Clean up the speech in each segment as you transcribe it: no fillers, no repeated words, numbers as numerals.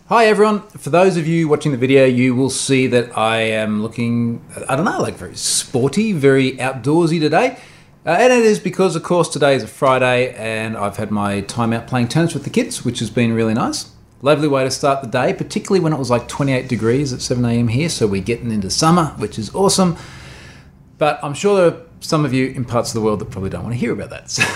Hi everyone, for those of you watching the video, you will see that I am looking, I don't know, like very sporty, very outdoorsy today. And it is because, of course, today is a Friday and I've had my time out playing tennis with the kids, which has been really nice. Lovely way to start the day, particularly when it was like 28 degrees at 7 a.m. here, so we're getting into summer, which is awesome. But I'm sure there are some of you in parts of the world that probably don't want to hear about that. So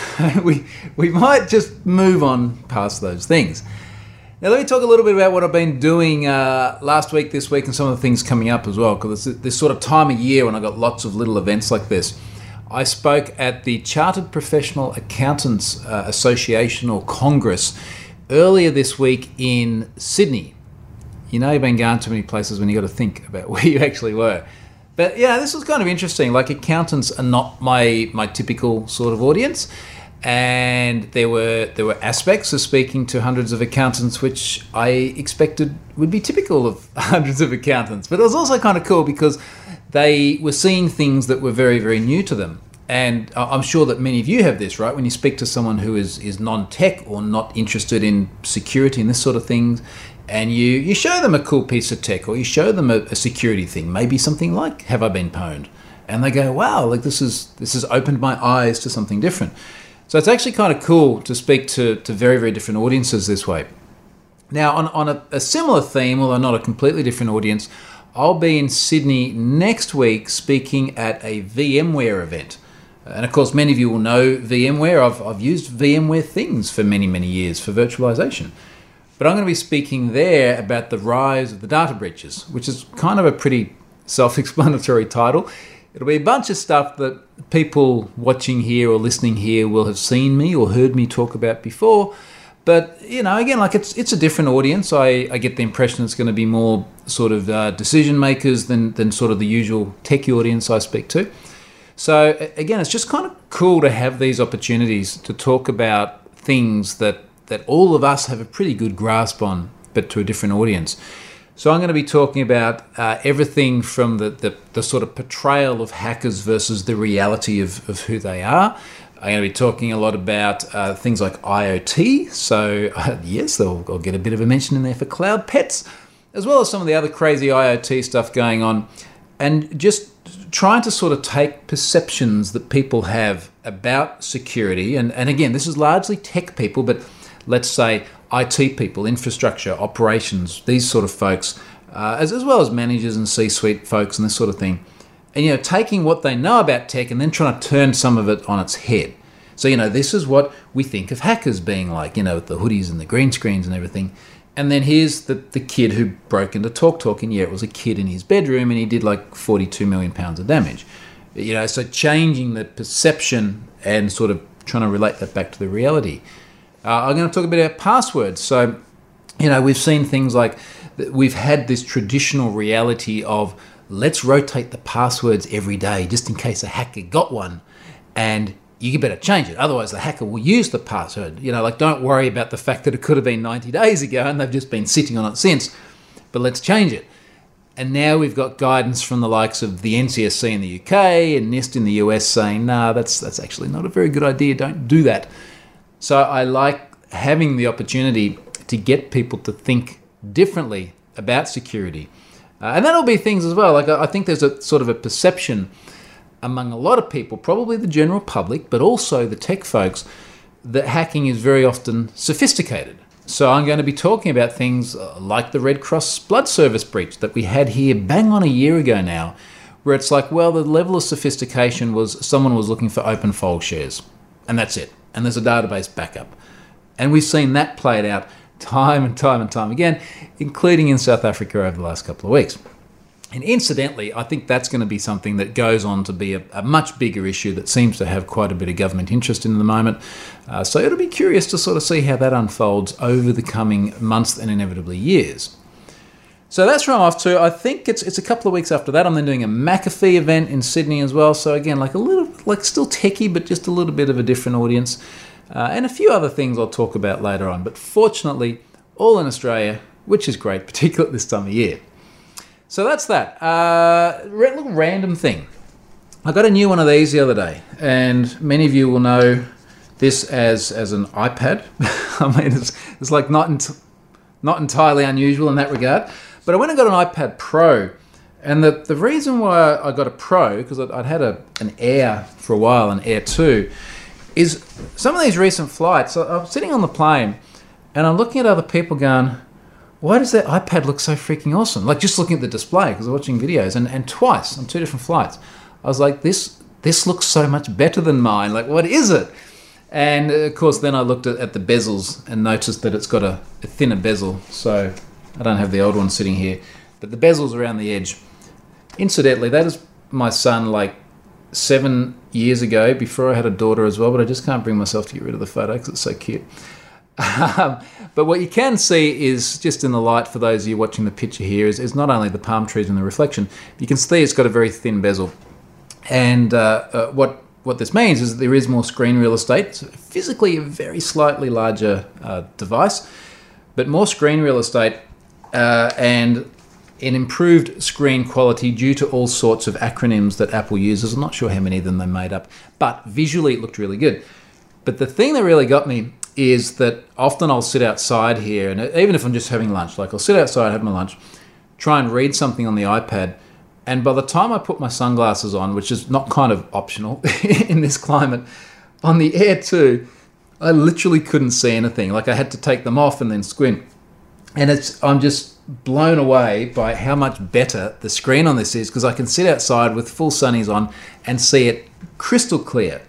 we might just move on past those things. Now let me talk a little bit about what I've been doing last week, this week, and some of the things coming up as well, because it's this sort of time of year when I've got lots of little events like this. I spoke at the Chartered Professional Accountants Association or Congress earlier this week in Sydney. You know, you've been going to many places when you've got to think about where you actually were. But yeah, this was kind of interesting. Like, accountants are not my typical sort of audience. And there were aspects of speaking to hundreds of accountants which I expected would be typical of hundreds of accountants. But it was also kind of cool because they were seeing things that were very, very new to them. And I'm sure that many of you have this, right? When you speak to someone who is non-tech or not interested in security and this sort of things, and you show them a cool piece of tech or you show them a security thing, maybe something like, have I been pwned? And they go, wow, like this has opened my eyes to something different. So it's actually kind of cool to speak to very, very different audiences this way. Now, on a similar theme, although not a completely different audience, I'll be in Sydney next week speaking at a VMware event. And of course, many of you will know VMware. I've used VMware things for many, many years for virtualization. But I'm going to be speaking there about the rise of the data breaches, which is kind of a pretty self-explanatory title. It'll be a bunch of stuff that people watching here or listening here will have seen me or heard me talk about before. But, you know, again, like it's a different audience. I get the impression it's going to be more sort of decision makers than sort of the usual techie audience I speak to. So, again, it's just kind of cool to have these opportunities to talk about things that all of us have a pretty good grasp on, but to a different audience. So I'm going to be talking about everything from the sort of portrayal of hackers versus the reality of who they are. I'm going to be talking a lot about things like IoT. So yes, I'll get a bit of a mention in there for cloud pets, as well as some of the other crazy IoT stuff going on. And just trying to sort of take perceptions that people have about security. And again, this is largely tech people, but let's say IT people, infrastructure, operations, these sort of folks, as well as managers and C-suite folks and this sort of thing. And, you know, taking what they know about tech and then trying to turn some of it on its head. So, you know, this is what we think of hackers being like, you know, with the hoodies and the green screens and everything. And then here's the kid who broke into TalkTalk, and yeah, it was a kid in his bedroom and he did like 42 million pounds of damage. You know, so changing the perception and sort of trying to relate that back to the reality. I'm going to talk a bit about passwords. So, you know, we've seen things like we've had this traditional reality of let's rotate the passwords every day just in case a hacker got one, and you better change it. Otherwise, the hacker will use the password. You know, like, don't worry about the fact that it could have been 90 days ago and they've just been sitting on it since, but let's change it. And now we've got guidance from the likes of the NCSC in the UK and NIST in the US saying, nah, that's actually not a very good idea. Don't do that. So I like having the opportunity to get people to think differently about security. And that'll be things as well. Like, I think there's a sort of a perception among a lot of people, probably the general public, but also the tech folks, that hacking is very often sophisticated. So I'm going to be talking about things like the Red Cross blood service breach that we had here bang on a year ago now, where it's like, well, the level of sophistication was someone was looking for open file shares, and that's it. And there's a database backup. And we've seen that played out time and time and time again, including in South Africa over the last couple of weeks. And incidentally, I think that's going to be something that goes on to be a much bigger issue that seems to have quite a bit of government interest in the moment. So it'll be curious to sort of see how that unfolds over the coming months and inevitably years. So that's where I'm off to. I think it's a couple of weeks after that. I'm then doing a McAfee event in Sydney as well. So again, like a little, like still techie, but just a little bit of a different audience. And a few other things I'll talk about later on. But fortunately, all in Australia, which is great, particularly at this time of year. So that's that. Little random thing. I got a new one of these the other day, and many of you will know this as an iPad. I mean, it's like not entirely unusual in that regard. But I went and got an iPad Pro. And the reason why I got a Pro, because I'd had an Air for a while, an Air 2, is some of these recent flights, I'm sitting on the plane and I'm looking at other people going, why does that iPad look so freaking awesome? Like just looking at the display, because I'm watching videos, and twice on 2 different flights, I was like, this looks so much better than mine. Like, what is it? And of course, then I looked at the bezels and noticed that it's got a thinner bezel. So I don't have the old one sitting here, but the bezel's around the edge. Incidentally, that is my son like 7 years ago, before I had a daughter as well, but I just can't bring myself to get rid of the photo because it's so cute. But what you can see is, just in the light for those of you watching the picture here, is not only the palm trees and the reflection, you can see it's got a very thin bezel. And what this means is that there is more screen real estate. It's physically a very slightly larger device, but more screen real estate and an improved screen quality due to all sorts of acronyms that Apple uses. I'm not sure how many of them they made up, but visually it looked really good. But the thing that really got me is that often I'll sit outside here, and even if I'm just having lunch, like I'll sit outside, have my lunch, try and read something on the iPad, and by the time I put my sunglasses on, which is not kind of optional in this climate, on the Air 2, I literally couldn't see anything. Like I had to take them off and then squint. And I'm just blown away by how much better the screen on this is, because I can sit outside with full sunnies on and see it crystal clear.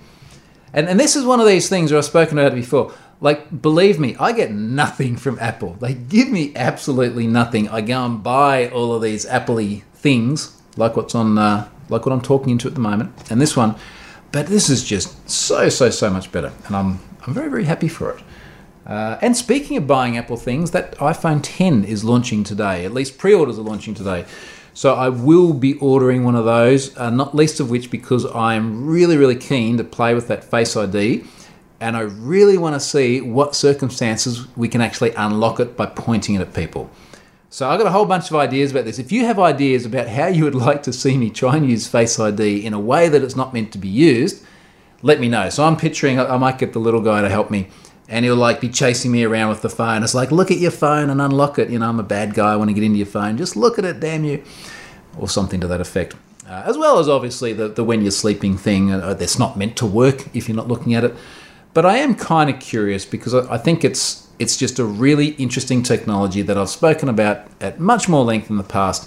And this is one of these things where I've spoken about it before. Like, believe me, I get nothing from Apple. They give me absolutely nothing. I go and buy all of these Apple-y things, like what's on, like what I'm talking into at the moment, and this one. But this is just so much better, and I'm very, very happy for it. And speaking of buying Apple things, that iPhone X is launching today. At least pre-orders are launching today. So I will be ordering one of those, not least of which because I'm really, really keen to play with that Face ID. And I really want to see what circumstances we can actually unlock it by pointing it at people. So I've got a whole bunch of ideas about this. If you have ideas about how you would like to see me try and use Face ID in a way that it's not meant to be used, let me know. So I'm picturing I might get the little guy to help me, and he'll like be chasing me around with the phone. It's like, look at your phone and unlock it. You know, I'm a bad guy. I want to get into your phone. Just look at it, damn you. Or something to that effect. As well as obviously the when you're sleeping thing. That's not meant to work if you're not looking at it. But I am kind of curious because I think it's just a really interesting technology that I've spoken about at much more length in the past.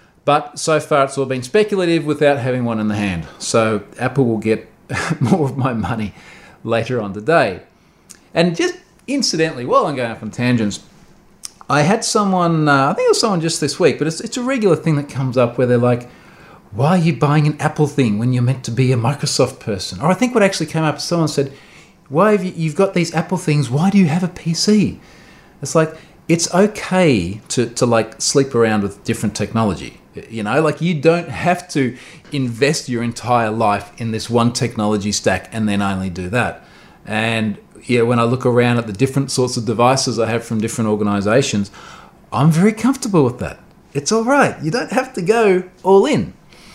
But so far it's all been speculative without having one in the hand. So Apple will get more of my money later on today. And just incidentally, while I'm going off on tangents, I had someone, I think it was someone just this week, but it's a regular thing that comes up where they're like, why are you buying an Apple thing when you're meant to be a Microsoft person? Or I think what actually came up, someone said, why have you've got these Apple things, why do you have a PC? It's like, it's okay to like sleep around with different technology. You know, like you don't have to invest your entire life in this one technology stack and then only do that. And yeah, when I look around at the different sorts of devices I have from different organizations, I'm very comfortable with that. It's all right. You don't have to go all in.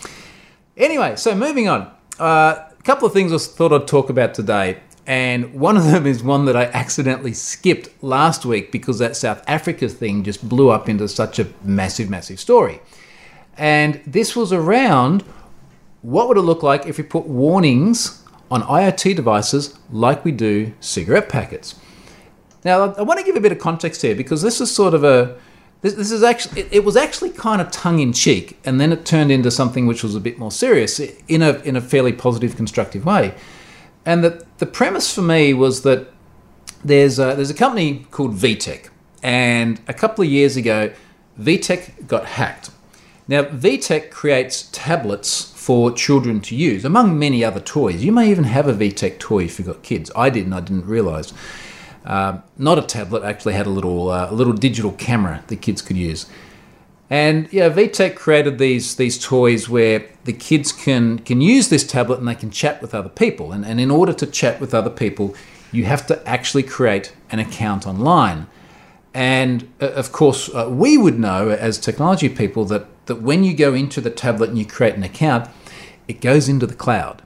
Anyway, so moving on. A couple of things I thought I'd talk about today. And one of them is one that I accidentally skipped last week because that South Africa thing just blew up into such a massive story. And this was around what would it look like if we put warnings on IoT devices like we do cigarette packets. Now, I want to give a bit of context here because this is sort of this is actually, it was actually kind of tongue-in-cheek, and then it turned into something which was a bit more serious in a fairly positive, constructive way. And the premise for me was that there's a company called VTech, and a couple of years ago, VTech got hacked. Now, VTech creates tablets for children to use, among many other toys. You may even have a VTech toy if you've got kids. I did, and I didn't realise. Not a tablet, actually had a little digital camera that kids could use. And yeah, VTech created these toys where the kids can use this tablet and they can chat with other people. And in order to chat with other people, you have to actually create an account online. And of course, we would know as technology people that when you go into the tablet and you create an account, it goes into the cloud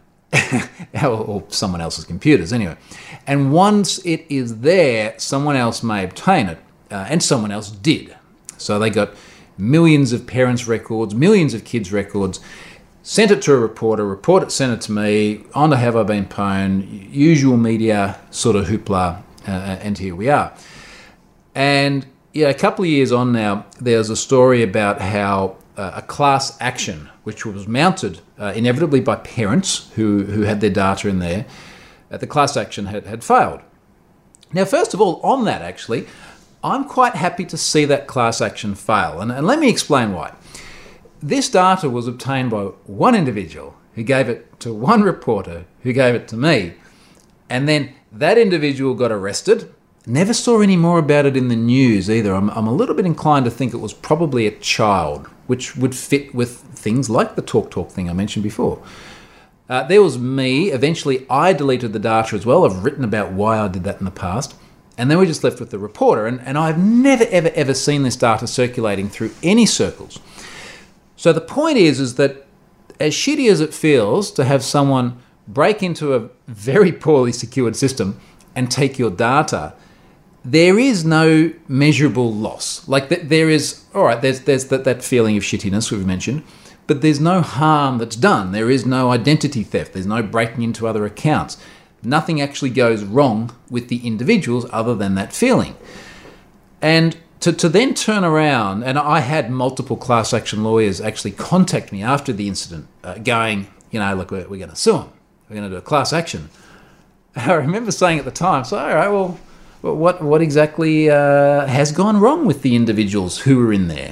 or someone else's computers anyway. And once it is there, someone else may obtain it. and someone else did. So they got millions of parents' records, millions of kids' records, sent it to a reporter sent it to me, on to Have I Been Pwned, usual media sort of hoopla, and here we are. And a couple of years on now, there's a story about how a class action, which was mounted inevitably by parents who had their data in there, the class action had failed. Now, first of all, on that actually, I'm quite happy to see that class action fail. And let me explain why. This data was obtained by one individual who gave it to one reporter who gave it to me. And then that individual got arrested. Never saw any more about it in the news either. I'm a little bit inclined to think it was probably a child, which would fit with things like the TalkTalk thing I mentioned before. There was me. Eventually, I deleted the data as well. I've written about why I did that in the past. And then we're just left with the reporter. And I've never, ever, ever seen this data circulating through any circles. So the point is that as shitty as it feels to have someone break into a very poorly secured system and take your data, there is no measurable loss. Like there is, all right, there's that feeling of shittiness we've mentioned, but there's no harm that's done. There is no identity theft. There's no breaking into other accounts. Nothing actually goes wrong with the individuals other than that feeling. And to then turn around, and I had multiple class action lawyers actually contact me after the incident, going, look, we're going to sue them. We're going to do a class action. I remember saying at the time, so all right, well, what exactly has gone wrong with the individuals who were in there?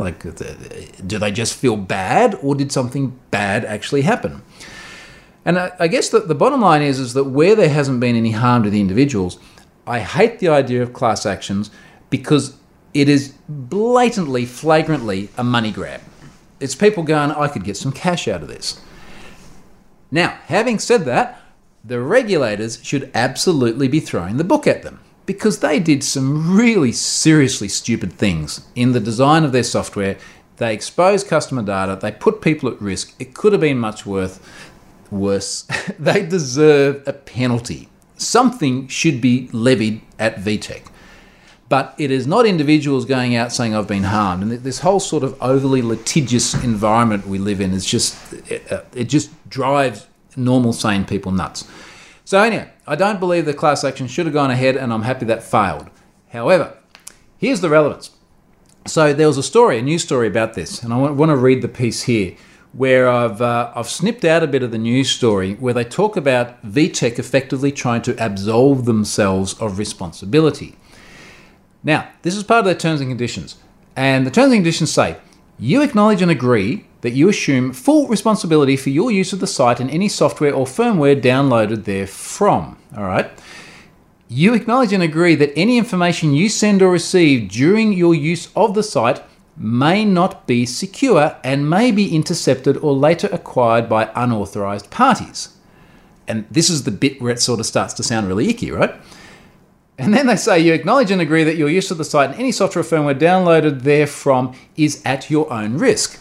Do they just feel bad, or did something bad actually happen? And I guess that the bottom line is that where there hasn't been any harm to the individuals, I hate the idea of class actions because it is blatantly, flagrantly a money grab. It's people going, I could get some cash out of this. Now, having said that, the regulators should absolutely be throwing the book at them because they did some really seriously stupid things in the design of their software. They exposed customer data. They put people at risk. It could have been much worse. They deserve a penalty. Something should be levied at VTech. But it is not individuals going out saying I've been harmed. And this whole sort of overly litigious environment we live in is it just drives normal, sane people nuts. So anyway, I don't believe the class action should have gone ahead, and I'm happy that failed. However, here's the relevance. So there was a news story about this, and I want to read the piece here, where I've snipped out a bit of the news story where they talk about VTech effectively trying to absolve themselves of responsibility. Now, this is part of their terms and conditions. And the terms and conditions say, you acknowledge and agree that you assume full responsibility for your use of the site and any software or firmware downloaded therefrom. All right. You acknowledge and agree that any information you send or receive during your use of the site may not be secure and may be intercepted or later acquired by unauthorized parties. And this is the bit where it sort of starts to sound really icky, right? And then they say you acknowledge and agree that your use of the site and any software or firmware downloaded therefrom is at your own risk.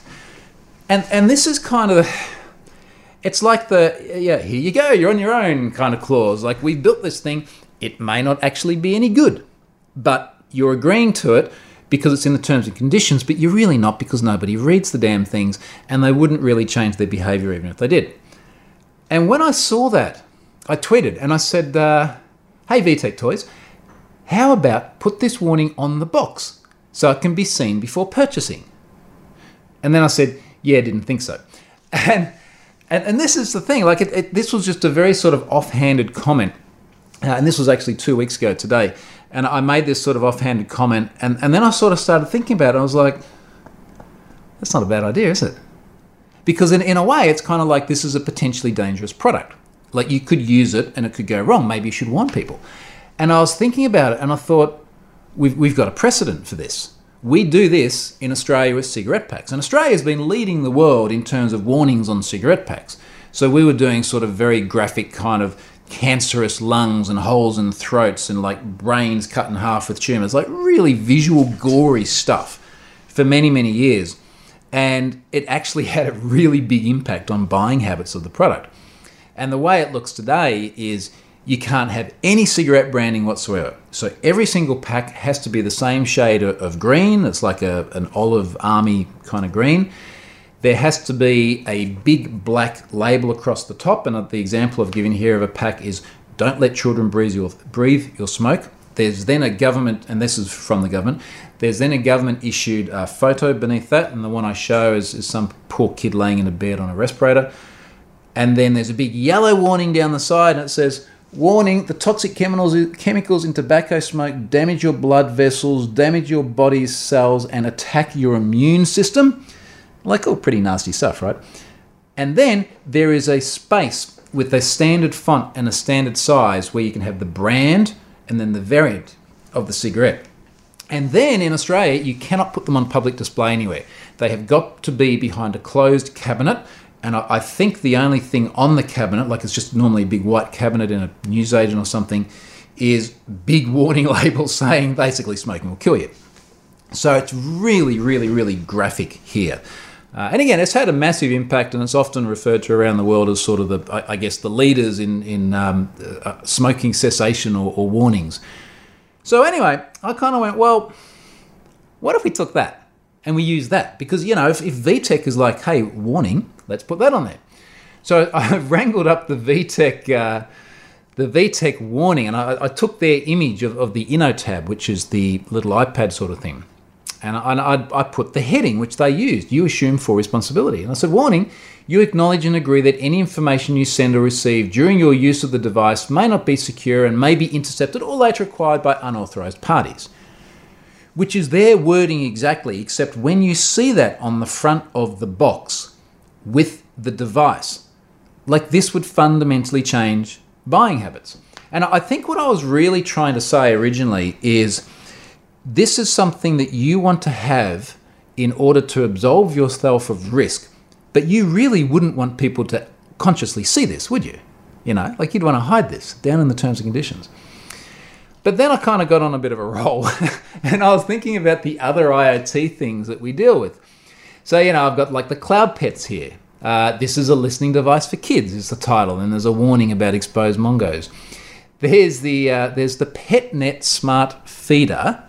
And this is kind of, it's like here you go, you're on your own kind of clause. Like, we built this thing, it may not actually be any good, but you're agreeing to it because it's in the terms and conditions, but you're really not because nobody reads the damn things and they wouldn't really change their behavior even if they did. And when I saw that, I tweeted and I said, hey VTech Toys, how about put this warning on the box so it can be seen before purchasing? And then I said, yeah, I didn't think so. And this is the thing, like this was just a very sort of offhanded comment. And this was actually 2 weeks ago today. And I made this sort of offhanded comment. And then I sort of started thinking about it. I was like, that's not a bad idea, is it? Because in a way, it's kind of like this is a potentially dangerous product. Like, you could use it and it could go wrong. Maybe you should warn people. And I was thinking about it and I thought, we've got a precedent for this. We do this in Australia with cigarette packs. And Australia's been leading the world in terms of warnings on cigarette packs. So we were doing sort of very graphic kind of cancerous lungs and holes in throats and like brains cut in half with tumours, like really visual, gory stuff for many, many years. And it actually had a really big impact on buying habits of the product. And the way it looks today is you can't have any cigarette branding whatsoever. So every single pack has to be the same shade of green. It's like an olive army kind of green. There has to be a big black label across the top. And the example I've given here of a pack is, don't let children breathe your smoke. There's then a government, and this is from the government, there's then a government issued photo beneath that. And the one I show is some poor kid laying in a bed on a respirator. And then there's a big yellow warning down the side, and it says, warning, the toxic chemicals in tobacco smoke damage your blood vessels, damage your body's cells, and attack your immune system. Like all pretty nasty stuff, right? And then there is a space with a standard font and a standard size where you can have the brand and then the variant of the cigarette. And then in Australia, you cannot put them on public display anywhere. They have got to be behind a closed cabinet. And I think the only thing on the cabinet, like it's just normally a big white cabinet in a newsagent or something, is big warning labels saying basically smoking will kill you. So it's really, really, really graphic here. And again, it's had a massive impact, and it's often referred to around the world as sort of the leaders in smoking cessation or warnings. So anyway, I kind of went, well, what if we took that and we use that? Because, if VTech is like, hey, warning, let's put that on there. So I've wrangled up the VTech warning, and I took their image of the InnoTab, which is the little iPad sort of thing. And I put the heading, which they used, you assume full responsibility. And I said, warning, you acknowledge and agree that any information you send or receive during your use of the device may not be secure and may be intercepted or later acquired by unauthorized parties. Which is their wording exactly, except when you see that on the front of the box with the device, like this would fundamentally change buying habits. And I think what I was really trying to say originally is, this is something that you want to have in order to absolve yourself of risk, but you really wouldn't want people to consciously see this, would you? Like you'd want to hide this down in the terms and conditions. But then I kind of got on a bit of a roll and I was thinking about the other IoT things that we deal with. So, I've got like the Cloud Pets here. This is a listening device for kids is the title, and there's a warning about exposed Mongos. There's the PetNet Smart Feeder.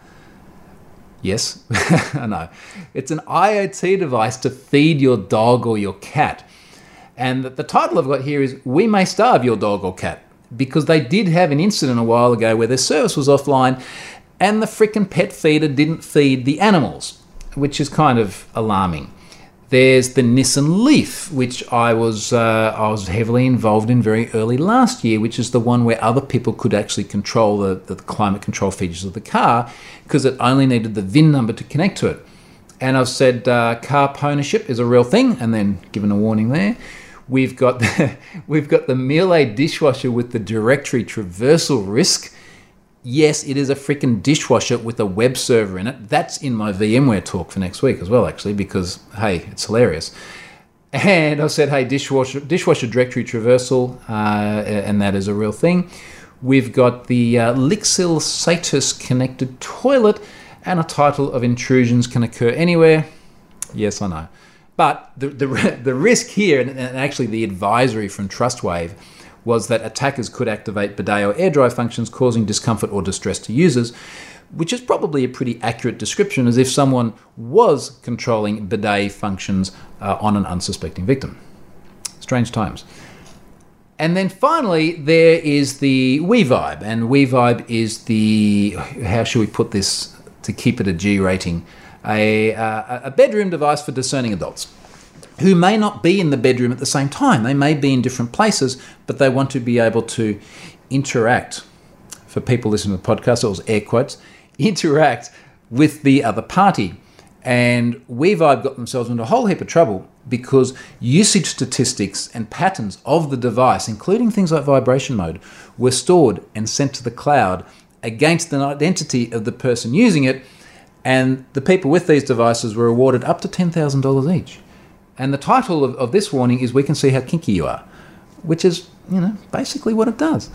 Yes, I know. It's an IoT device to feed your dog or your cat. And the title I've got here is, we may starve your dog or cat, because they did have an incident a while ago where their service was offline and the frickin' pet feeder didn't feed the animals, which is kind of alarming. There's the Nissan Leaf, which I was heavily involved in very early last year, which is the one where other people could actually control the climate control features of the car, because it only needed the VIN number to connect to it. And I've said car ownership is a real thing, and then given a warning there. We've got the Miele dishwasher with the directory traversal risk. Yes, it is a freaking dishwasher with a web server in it. That's in my VMware talk for next week as well, actually, because, hey, it's hilarious. And I said, hey, dishwasher directory traversal, and that is a real thing. We've got the Lixil Satus connected toilet, and a title of intrusions can occur anywhere. Yes, I know. But the risk here, and actually the advisory from TrustWave, was that attackers could activate bidet or air dry functions, causing discomfort or distress to users, which is probably a pretty accurate description, as if someone was controlling bidet functions on an unsuspecting victim. Strange times. And then finally, there is the WeVibe, and WeVibe is the, how should we put this to keep it a G rating, a bedroom device for discerning adults who may not be in the bedroom at the same time. They may be in different places, but they want to be able to interact, for people listening to the podcast, it was air quotes, interact with the other party. And WeVibe got themselves into a whole heap of trouble because usage statistics and patterns of the device, including things like vibration mode, were stored and sent to the cloud against the identity of the person using it. And the people with these devices were awarded up to $10,000 each. And the title of this warning is, we can see how kinky you are, which is, basically what it does.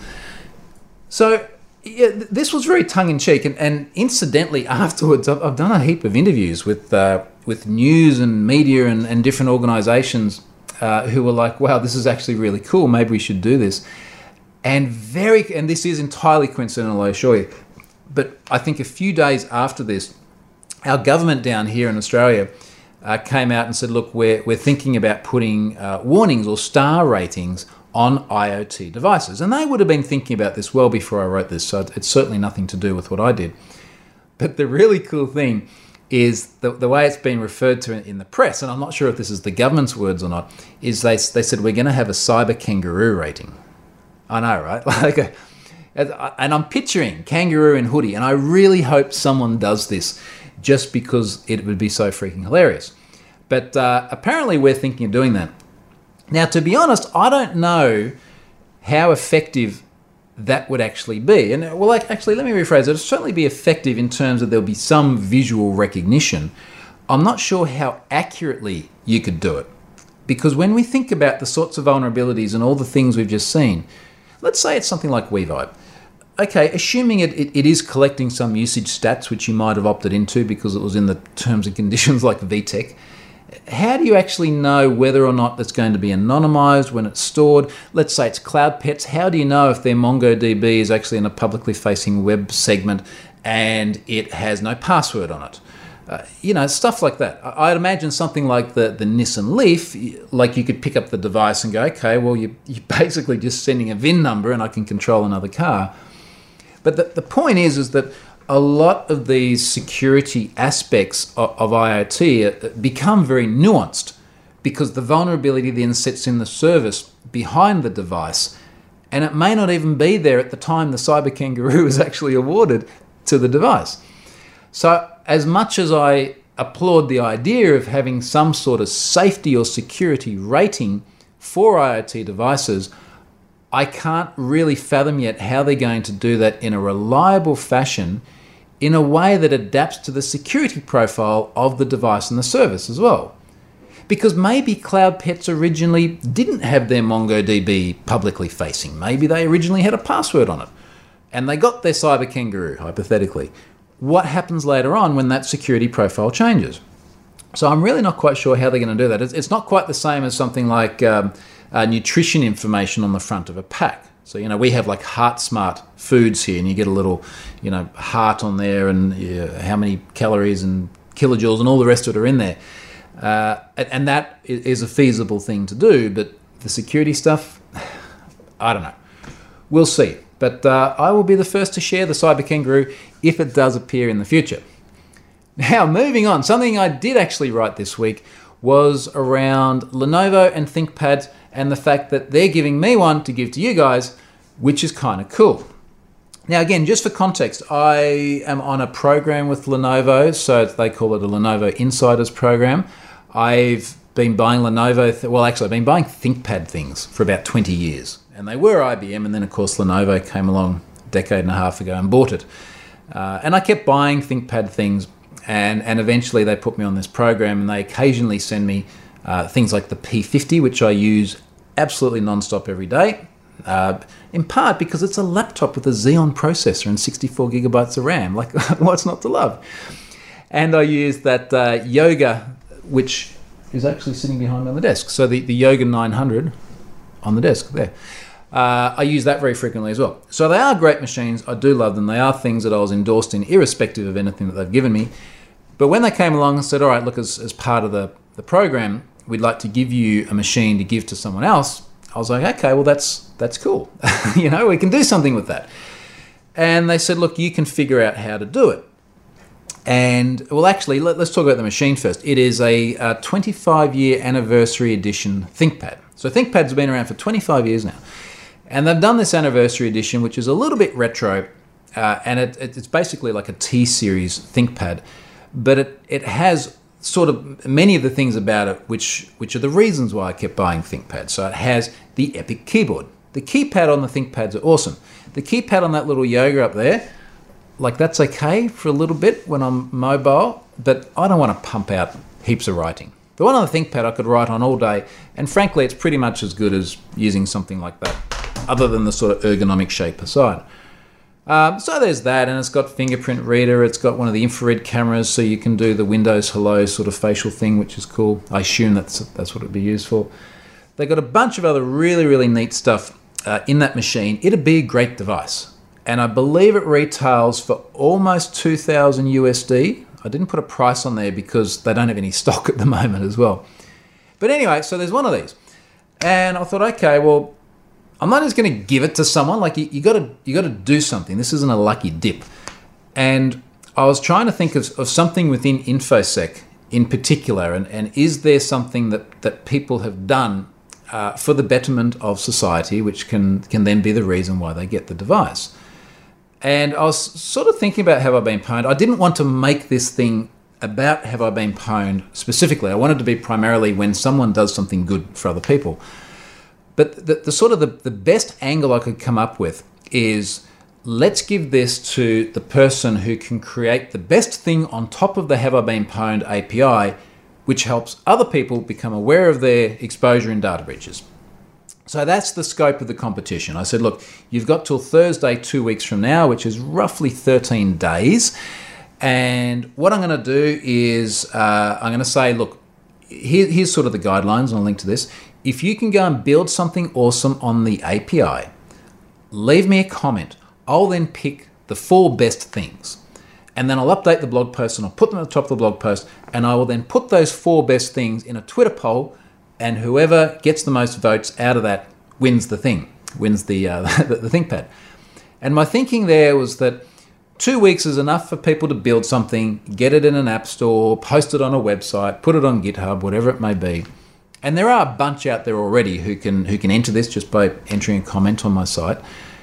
So yeah, this was very tongue-in-cheek. And incidentally, afterwards, I've done a heap of interviews with news and media and different organisations who were like, wow, this is actually really cool. Maybe we should do this. And this is entirely coincidental, I assure you. But I think a few days after this, our government down here in Australia came out and said, look, we're thinking about putting warnings or star ratings on IoT devices. And they would have been thinking about this well before I wrote this, so it's certainly nothing to do with what I did. But the really cool thing is the way it's been referred to in the press, and I'm not sure if this is the government's words or not, is they said we're going to have a cyber kangaroo rating. I know, right? And I'm picturing kangaroo in hoodie, and I really hope someone does this just because it would be so freaking hilarious. But apparently we're thinking of doing that. Now, to be honest, I don't know how effective that would actually be. And well, actually, let me rephrase it. It'll certainly be effective in terms of there'll be some visual recognition. I'm not sure how accurately you could do it. Because when we think about the sorts of vulnerabilities and all the things we've just seen, let's say it's something like WeVibe. Okay, assuming it is collecting some usage stats, which you might have opted into because it was in the terms and conditions like VTech, how do you actually know whether or not it's going to be anonymized when it's stored? Let's say it's Cloud Pets. How do you know if their MongoDB is actually in a publicly facing web segment and it has no password on it? Stuff like that. I'd imagine something like the Nissan Leaf, like you could pick up the device and go, okay, well, you're basically just sending a VIN number and I can control another car. But the point is that a lot of these security aspects of IoT become very nuanced because the vulnerability then sits in the service behind the device, and it may not even be there at the time the cyber kangaroo is actually awarded to the device. So as much as I applaud the idea of having some sort of safety or security rating for IoT devices, I can't really fathom yet how they're going to do that in a reliable fashion in a way that adapts to the security profile of the device and the service as well. Because maybe Cloud Pets originally didn't have their MongoDB publicly facing. Maybe they originally had a password on it and they got their cyber kangaroo, hypothetically. What happens later on when that security profile changes? So I'm really not quite sure how they're going to do that. It's not quite the same as something like nutrition information on the front of a pack. So, we have like Heart Smart foods here and you get a little, heart on there and how many calories and kilojoules and all the rest of it are in there. And that is a feasible thing to do, but the security stuff, I don't know. We'll see. But I will be the first to share the Cyber Kangaroo if it does appear in the future. Now, moving on, something I did actually write this week was around Lenovo and ThinkPads and the fact that they're giving me one to give to you guys, which is kind of cool. Now, again, just for context, I am on a program with Lenovo, so they call it a Lenovo Insiders program. I've been buying I've been buying ThinkPad things for about 20 years. And they were IBM, and then, of course, Lenovo came along a decade and a half ago and bought it. And I kept buying ThinkPad things, and eventually they put me on this program, and they occasionally send me things like the P50, which I use absolutely non-stop every day, in part because it's a laptop with a Xeon processor and 64 gigabytes of RAM. Like, what's not to love? And I use that Yoga, which is actually sitting behind me on the desk. So the Yoga 900 on the desk there. I use that very frequently as well. So they are great machines. I do love them. They are things that I was endorsed in, irrespective of anything that they've given me. But when they came along and said, all right, look, as part of the program, we'd like to give you a machine to give to someone else, I was like, okay, well, that's cool. We can do something with that. And they said, look, you can figure out how to do it. And, well, actually, let's talk about the machine first. It is a 25-year anniversary edition ThinkPad. So ThinkPads have been around for 25 years now. And they've done this anniversary edition, which is a little bit retro, and it's basically like a T-series ThinkPad. But it has sort of many of the things about it which are the reasons why I kept buying ThinkPads. So it has the Epic keyboard. The keypad on the ThinkPads are awesome. The keypad on that little Yoga up there, like, that's okay for a little bit when I'm mobile, but I don't want to pump out heaps of writing. The one on the ThinkPad I could write on all day, and frankly, it's pretty much as good as using something like that, other than the sort of ergonomic shape aside. So there's that, and it's got fingerprint reader. It's got one of the infrared cameras, so you can do the Windows Hello sort of facial thing, which is cool. I assume that's what it'd be used for. They've got a bunch of other really, really neat stuff in that machine, it'd be a great device. And I believe it retails for almost 2,000 USD. I didn't put a price on there because they don't have any stock at the moment as well. But anyway, so there's one of these. And I thought, okay, well, I'm not just going to give it to someone. Like you got to do something. This isn't a lucky dip. And I was trying to think of something within InfoSec in particular, and is there something that people have done for the betterment of society, which can then be the reason why they get the device. And I was sort of thinking about Have I Been Pwned. I didn't want to make this thing about Have I Been Pwned specifically. I wanted to be primarily when someone does something good for other people. But the sort of the best angle I could come up with is, let's give this to the person who can create the best thing on top of the Have I Been Pwned API, which helps other people become aware of their exposure in data breaches. So that's the scope of the competition. I said, look, you've got till Thursday, 2 weeks from now, which is roughly 13 days. And what I'm going to do is I'm going to say, look, here's sort of the guidelines, and I'll link to this. If you can go and build something awesome on the API, leave me a comment. I'll then pick the 4 best things. And then I'll update the blog post and I'll put them at the top of the blog post, and I will then put those 4 best things in a Twitter poll, and whoever gets the most votes out of that wins the thing, wins the ThinkPad. And my thinking there was that 2 weeks is enough for people to build something, get it in an app store, post it on a website, put it on GitHub, whatever it may be. And there are a bunch out there already who can enter this just by entering a comment on my site.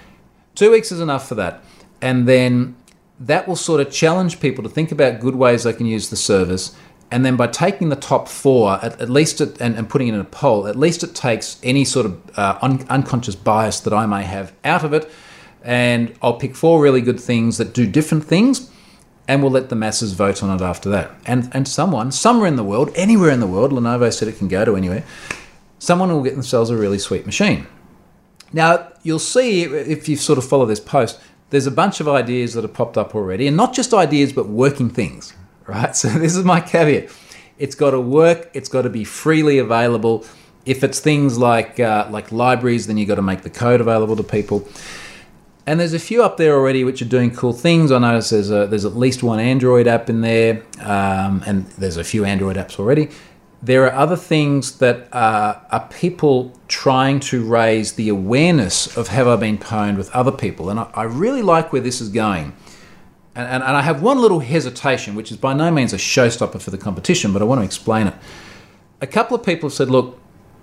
2 weeks is enough for that. And then that will sort of challenge people to think about good ways they can use the service. And then by taking the top 4, at least and putting it in a poll, at least it takes any sort of unconscious bias that I may have out of it. And I'll pick 4 really good things that do different things, and we'll let the masses vote on it after that. And someone, somewhere in the world, anywhere in the world, Lenovo said it can go to anywhere, someone will get themselves a really sweet machine. Now, you'll see, if you sort of follow this post, there's a bunch of ideas that have popped up already, and not just ideas, but working things, right? So this is my caveat. It's got to work. It's got to be freely available. If it's things like libraries, then you've got to make the code available to people. And there's a few up there already which are doing cool things. I notice there's at least one Android app in there, and there's a few Android apps already. There are other things that are people trying to raise the awareness of Have I Been Pwned with other people. And I really like where this is going. And I have one little hesitation, which is by no means a showstopper for the competition, but I want to explain it. A couple of people have said, look,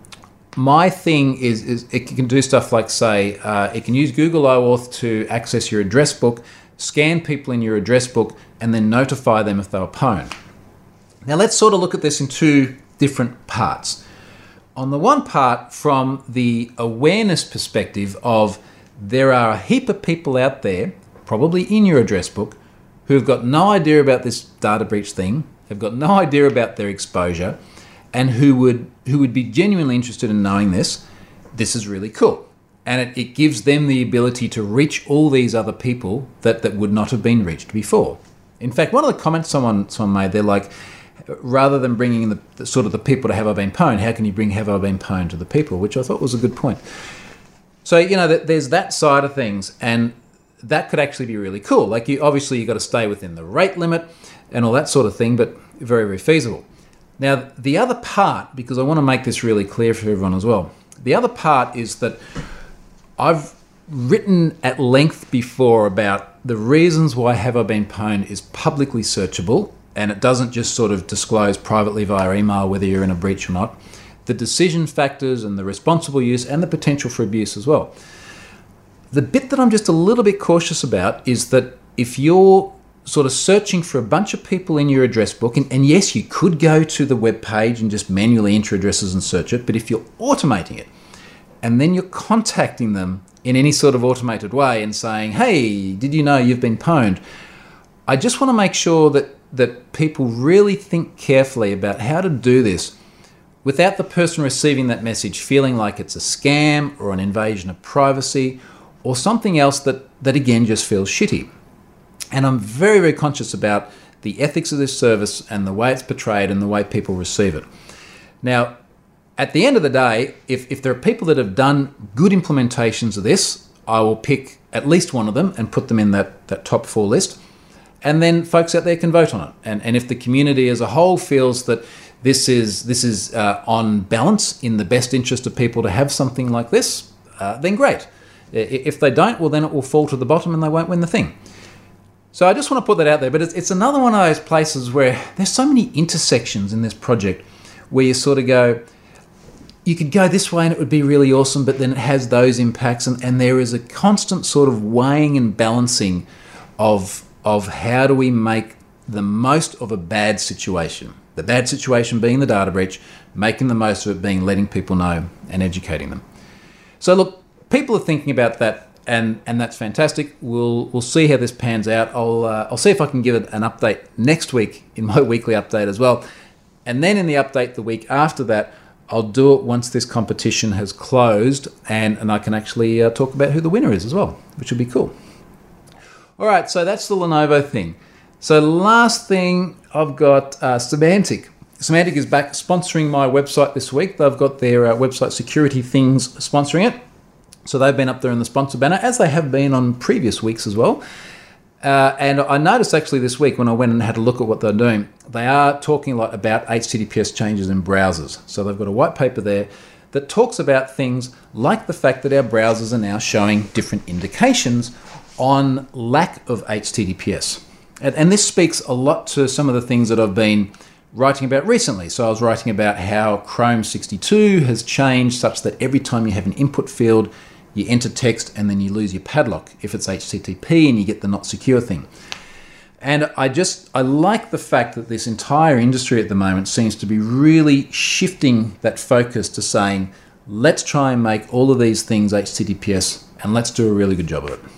my thing is it can do stuff like, say, it can use Google OAuth to access your address book, scan people in your address book, and then notify them if they were pwned. Now let's sort of look at this in 2 different parts. On the one part, from the awareness perspective of, there are a heap of people out there, probably in your address book, who have got no idea about this data breach thing, have got no idea about their exposure, and who would be genuinely interested in knowing this. This is really cool. And it gives them the ability to reach all these other people that would not have been reached before. In fact, one of the comments someone made, they're like, rather than bringing the sort of the people to Have I Been Pwned, how can you bring Have I Been Pwned to the people? Which I thought was a good point. So, there's that side of things, and that could actually be really cool. Like, you've got to stay within the rate limit and all that sort of thing, but very, very feasible. Now, the other part, because I want to make this really clear for everyone as well, the other part is that I've written at length before about the reasons why Have I Been Pwned is publicly searchable, and it doesn't just sort of disclose privately via email whether you're in a breach or not, the decision factors and the responsible use and the potential for abuse as well. The bit that I'm just a little bit cautious about is that if you're sort of searching for a bunch of people in your address book, and yes, you could go to the web page and just manually enter addresses and search it, but if you're automating it, and then you're contacting them in any sort of automated way and saying, hey, did you know you've been pwned? I just want to make sure that people really think carefully about how to do this without the person receiving that message feeling like it's a scam or an invasion of privacy or something else that again just feels shitty. And I'm very, very conscious about the ethics of this service and the way it's portrayed and the way people receive it. Now, at the end of the day, if there are people that have done good implementations of this, I will pick at least one of them and put them in that top 4 list. And then folks out there can vote on it. And if the community as a whole feels that this is on balance in the best interest of people to have something like this, then great. If they don't, well, then it will fall to the bottom and they won't win the thing. So I just want to put that out there. But it's another one of those places where there's so many intersections in this project where you sort of go, you could go this way and it would be really awesome, but then it has those impacts. And there is a constant sort of weighing and balancing of how do we make the most of a bad situation. The bad situation being the data breach, making the most of it being letting people know and educating them. So look, people are thinking about that, and that's fantastic. We'll see how this pans out. I'll see if I can give it an update next week in my weekly update as well. And then in the update the week after that, I'll do it once this competition has closed, and I can actually talk about who the winner is as well, which will be cool. All right, so that's the Lenovo thing. So last thing, I've got Symantec. Symantec is back sponsoring my website this week. They've got their website security things sponsoring it. So they've been up there in the sponsor banner, as they have been on previous weeks as well. And I noticed actually this week when I went and had a look at what they're doing, they are talking a lot about HTTPS changes in browsers. So they've got a white paper there that talks about things like the fact that our browsers are now showing different indications on lack of HTTPS. And this speaks a lot to some of the things that I've been writing about recently. So I was writing about how Chrome 62 has changed such that every time you have an input field, you enter text and then you lose your padlock if it's HTTP and you get the not secure thing. And I like the fact that this entire industry at the moment seems to be really shifting that focus to saying, let's try and make all of these things HTTPS and let's do a really good job of it.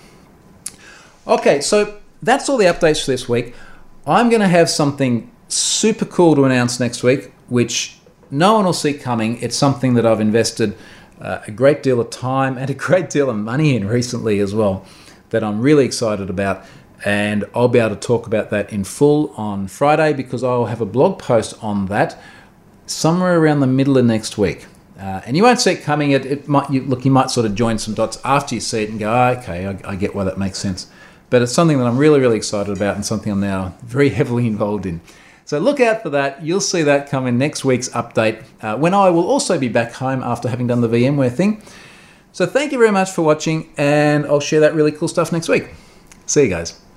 Okay, so that's all the updates for this week. I'm going to have something super cool to announce next week, which no one will see coming. It's something that I've invested a great deal of time and a great deal of money in recently as well, that I'm really excited about. And I'll be able to talk about that in full on Friday, because I'll have a blog post on that somewhere around the middle of next week. And you won't see it coming. You might sort of join some dots after you see it and go, oh, okay, I get why that makes sense. But it's something that I'm really, really excited about and something I'm now very heavily involved in. So look out for that. You'll see that come in next week's update, when I will also be back home after having done the VMware thing. So thank you very much for watching, and I'll share that really cool stuff next week. See you guys.